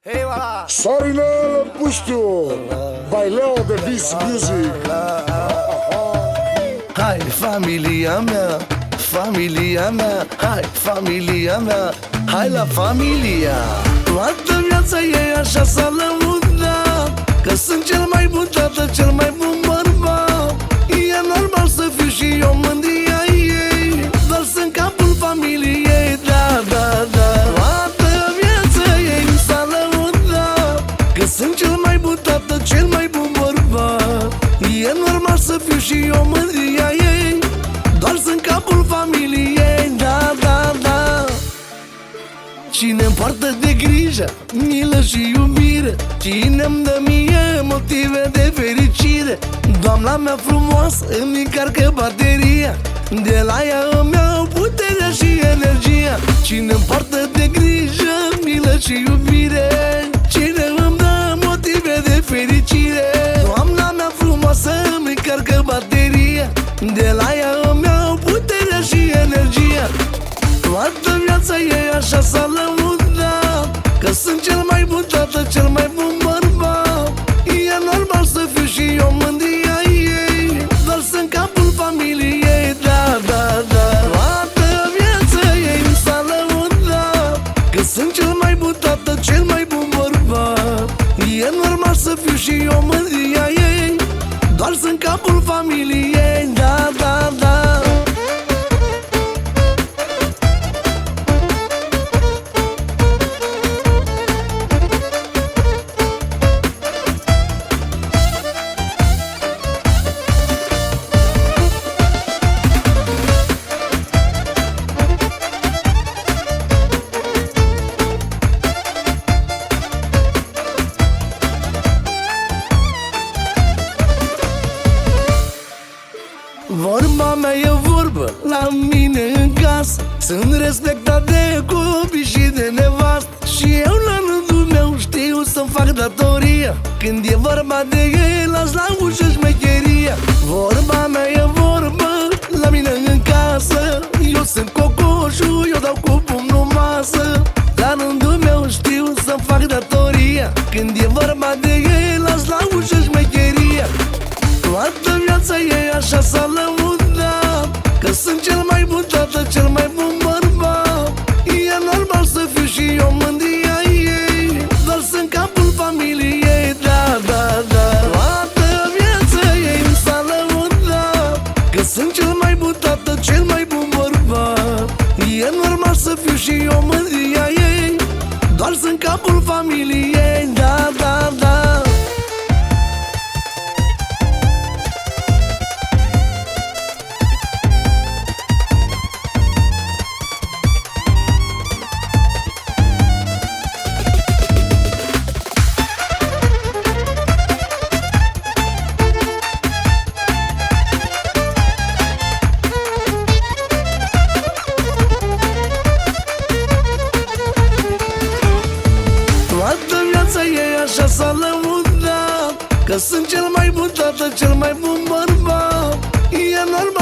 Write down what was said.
Hey, voilà. Sorinel Puștiu, Baileo de Beats Music. Hai, familia mea, familia mea, hai, familia mea, hai la familia. Toată viața e așa s-a lăudat, că sunt cel mai bun tată, cel mai bun bărbat. E normal să fiu și eu mândria ei, doar sunt capul familiei, da, da, da. Toată viața ei s-a lăudat, că sunt cel mai bun tată, cel mai bun bărbat. E normal să fiu și eu mândria ei, doar sunt capul familiei, da, da, da. Cine-mi poartă de grijă, milă și iubire, cine-mi dă mie motive de fericire. Doamna mea frumoasă îmi încarcă bateria, de la ea îmi iau puterea și energia. Cine-mi poartă de grijă, milă și iubire, cine îmi dă motive de fericire. Doamna mea frumoasă îmi încarcă bateria, de la ea îmi iau puterea și energia. Toată viața e așa s-a lăudat, că sunt cel mai bun tată, cel mai bun bărbat. E normal să fiu și eu mândria ei, doar sunt capul familiei, da, da, da. Toată viața ei s-a lăudat, că sunt cel mai bun tată, cel mai bun bărbat. E normal să fiu și eu mândria ei, doar sunt capul familiei, da, da, da. Vorba mea e vorbă la mine în casă, sunt respectat de copii și de nevastă, și eu la rândul meu știu să-mi fac datoria. Când e vorba de ei, las la ușă șmecheria. Vorba mea e vorbă la mine în casă, eu sunt cocoșul, eu dau cu pumnul masă. La rândul meu știu să-mi fac datoria, când e vorba de ei, las la ușă șmecheria. Toată viața e așa s-a lăudat, că sunt cel mai bun tată, cel mai bun bărbat. E normal să fiu și eu mândria ei, doar sunt capul familiei, da, da, da. Toată viața ei s-a lăudat, că sunt cel mai bun tată, cel mai bun bărbat. E normal să fiu și eu mândria ei, doar sunt capul familiei, da, da, da. Toată viața e așa s-a lăudat, că sunt cel mai bun tată, cel mai bun bărbat. E normal